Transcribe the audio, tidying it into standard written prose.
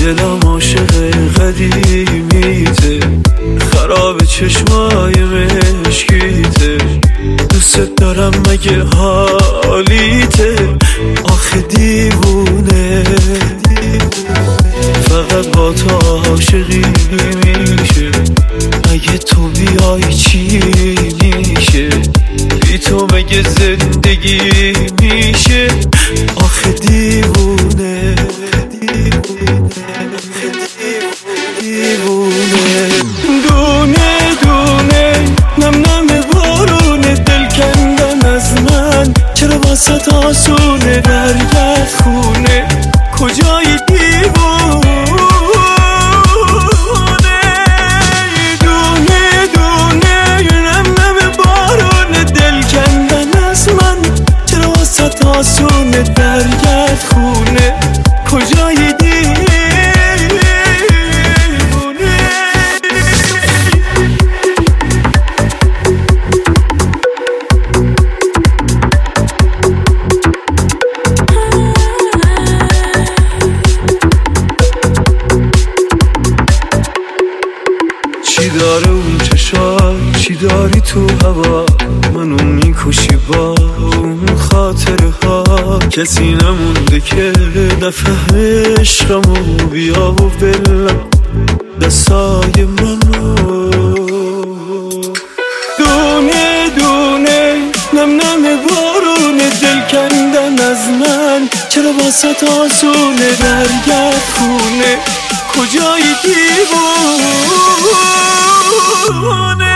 دلم عاشق قدیمیته، خراب چشمای مشکیته، دوست دارم مگه حالیته، آخه دیوونه فقط با تو عاشقی میشه، اگه تو بیای چی میشه، بی تو مگه زندگی میشه، آخه دیوونه دیوونه. دونه دونه نم نم بارونه، دل کندن از من چرا واسه آسونه، برگرد خونه کجای دیوونه. دونه دونه نم نم بارونه، دل کندن از من چرا واسه آسونه، برگرد خونه کجای دیوونه. چی داره اون چشات، چی داری تو هوا، منو میکشی با اون خاطره ها، کسی نمونده که نفهم عشقمو بیا و بلم دستای منو. دونه دونه نم نم بارونه، دل کندن از من چرا واسه آسونه، برگرد خونه کجای دیوونه.